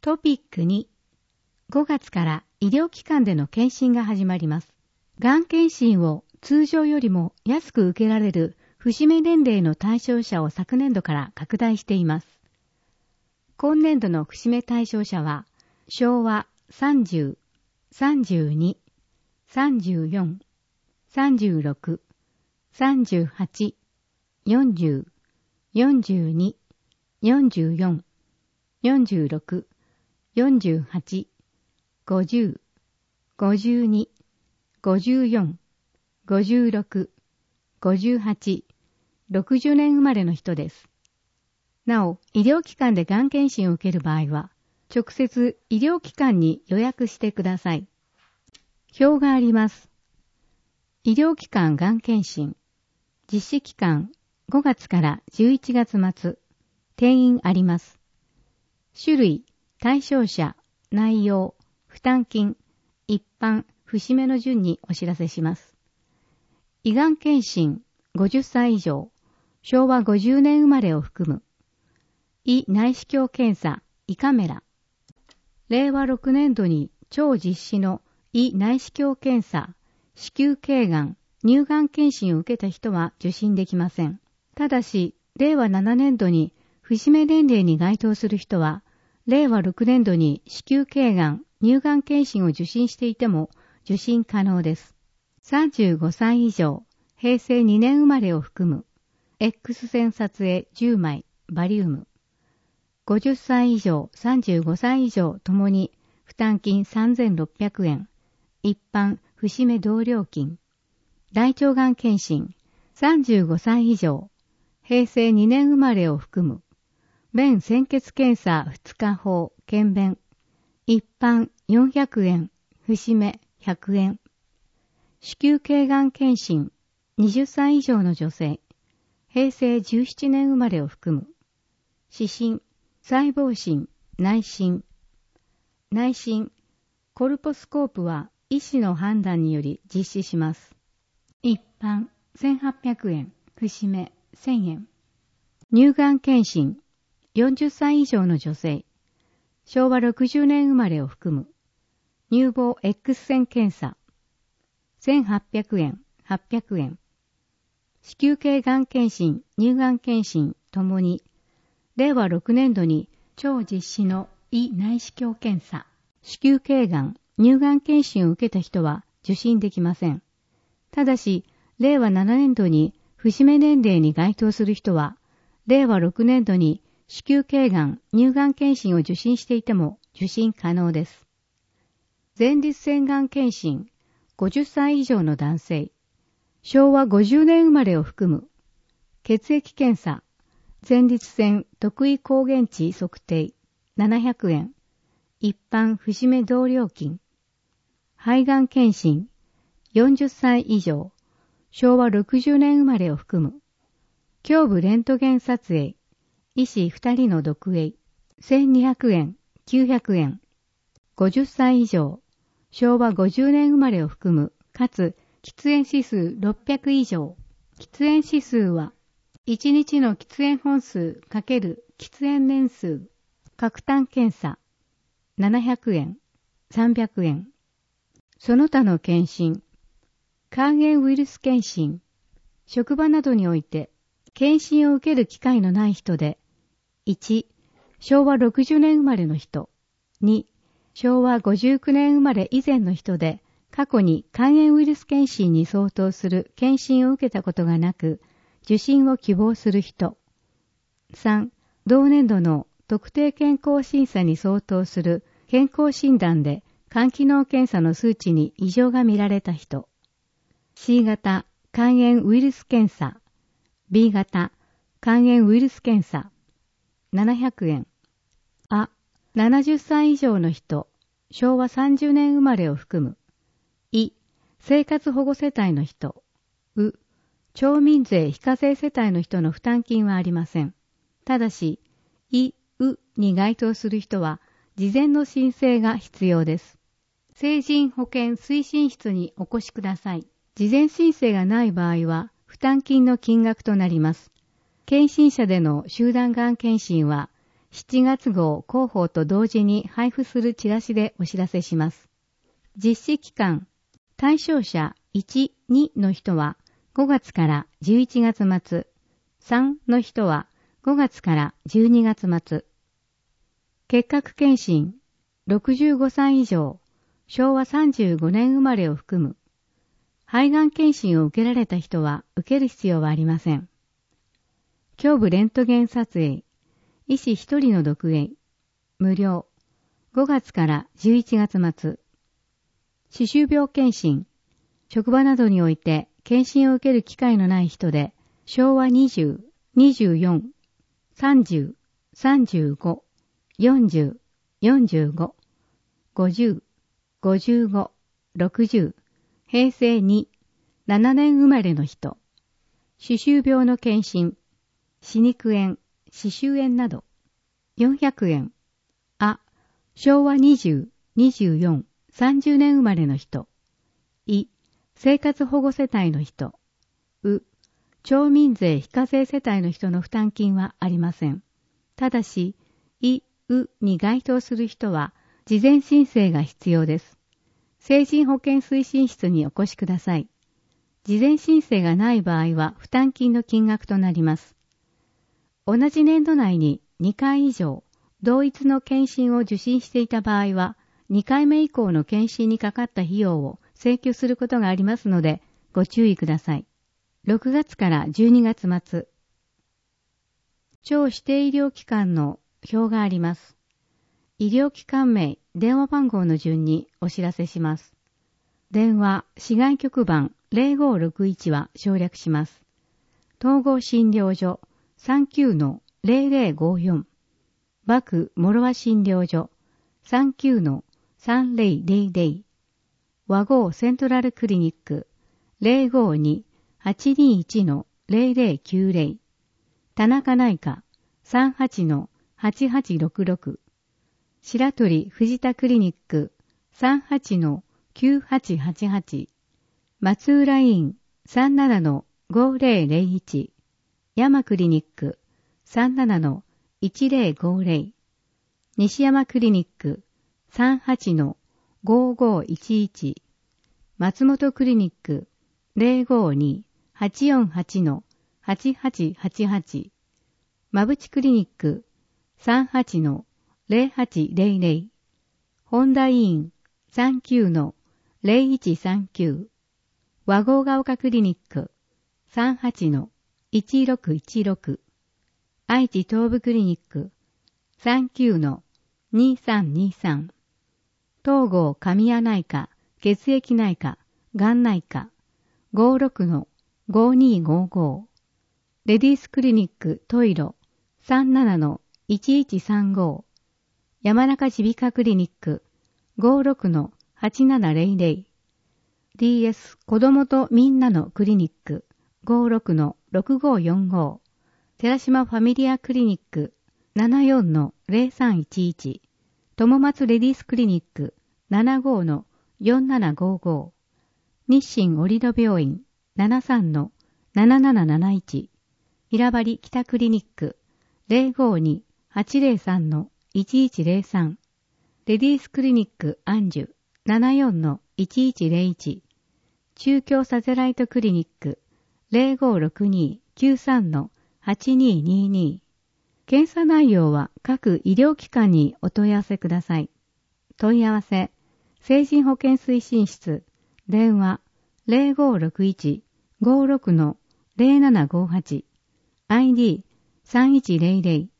トピック2、5月から医療機関での検診が始まります。がん検診を通常よりも安く受けられる節目年齢の対象者を昨年度から拡大しています。今年度の節目対象者は、昭和30、32、34、36、38、40、42、44、46、48、50、52、54、56、58、60年生まれの人です。なお、医療機関でがん検診を受ける場合は、直接医療機関に予約してください。表があります。医療機関がん検診、実施期間5月から11月末、定員あります。種類、対象者、内容、負担金、一般、節目の順にお知らせします。胃がん検診、50歳以上、昭和50年生まれを含む。胃内視鏡検査、胃カメラ。令和6年度に超実施の胃内視鏡検査、子宮頸がん、乳がん検診を受けた人は受診できません。ただし、令和7年度に節目年齢に該当する人は、令和6年度に子宮頸がん、乳がん検診を受診していても受診可能です。35歳以上、平成2年生まれを含む、X 線撮影10枚、バリウム。50歳以上、35歳以上ともに負担金3600円、一般、節目同料金。大腸がん検診、35歳以上、平成2年生まれを含む、便潜血検査2日法、検便、一般400円、節目100円。子宮頸がん検診、20歳以上の女性、平成17年生まれを含む、視診、細胞診、内診。内診、コルポスコープは医師の判断により実施します。一般1800円、節目1000円。乳がん検診、40歳以上の女性、昭和60年生まれを含む、乳房 X 線検査、1800円、800円。子宮頸がん検診、乳がん検診ともに、令和6年度に超実施の胃内視鏡検査、子宮頸がん、乳がん検診を受けた人は受診できません。ただし、令和7年度に節目年齢に該当する人は、令和6年度に子宮頸がん、乳がん検診を受診していても受診可能です。前立腺がん検診、50歳以上の男性、昭和50年生まれを含む、血液検査、前立腺特異抗原値測定、700円、一般節目同料金。肺がん検診、40歳以上、昭和60年生まれを含む、胸部レントゲン撮影、医師2人の読影、1200円、900円。50歳以上、昭和50年生まれを含む、かつ喫煙指数600以上。喫煙指数は、1日の喫煙本数×喫煙年数、角炭検査、700円、300円。その他の検診、肝炎ウイルス検診、職場などにおいて、検診を受ける機会のない人で、1、昭和60年生まれの人、2、昭和59年生まれ以前の人で、過去に肝炎ウイルス検診に相当する検診を受けたことがなく、受診を希望する人、3、同年度の特定健康審査に相当する健康診断で肝機能検査の数値に異常が見られた人、C 型肝炎ウイルス検査、B 型肝炎ウイルス検査、700円。あ、70歳以上の人、昭和30年生まれを含む。い、生活保護世帯の人。う、町民税非課税世帯の人の負担金はありません。ただし、い、うに該当する人は、事前の申請が必要です。成人保険推進室にお越しください。事前申請がない場合は、負担金の金額となります。検診者での集団がん検診は、 7月号広報と同時に配布するチラシでお知らせします。実施期間、対象者1、2の人は5月から11月末、3の人は5月から12月末。結核検診、65歳以上、昭和35年生まれを含む。肺がん検診を受けられた人は受ける必要はありません。胸部レントゲン撮影、医師1人の読影、無料。5月から11月末。歯周病検診、職場などにおいて検診を受ける機会のない人で、昭和20、24、30、35、40、45、50、55、60、平成2、7年生まれの人。歯周病の検診、歯肉炎、歯周炎など。400円。昭和20、24、30年生まれの人。生活保護世帯の人。町民税非課税世帯の人の負担金はありません。ただし、に該当する人は、事前申請が必要です。成人保険推進室にお越しください。事前申請がない場合は負担金の金額となります。同じ年度内に2回以上、同一の検診を受診していた場合は、2回目以降の検診にかかった費用を請求することがありますので、ご注意ください。6月から12月末。町指定医療機関の表があります。医療機関名、電話番号の順にお知らせします。電話、市外局番0561は省略します。統合診療所 39-0054。幕諸和診療所 39-3000。和合セントラルクリニック 052-821-0090。田中内科 38-8866。白鳥藤田クリニック 38-9888。松浦医院 37-5001。山クリニック 37-1050。西山クリニック 38-5511。松本クリニック 052-848-8888。馬淵クリニック 38-0800。本田医院 39-0139。和合が丘クリニック 38-1616。愛知東部クリニック 39-2323。東郷神谷内科、血液内科、がん内科 56-5255。レディースクリニックトイロ 37-1135。山中耳鼻科クリニック 56-8700。DS 子供とみんなのクリニック 56-6545。寺島ファミリアクリニック 74-0311。友松レディースクリニック 75-4755。日清折戸病院 73-7771。平張北クリニック 052-803-1103。レディースクリニックアンジュ 74-1101。中京サテライトクリニック 0562-93-8222。検査内容は各医療機関にお問い合わせください。問い合わせ、成人保険推進室、電話 0561-56-0758、ID 3100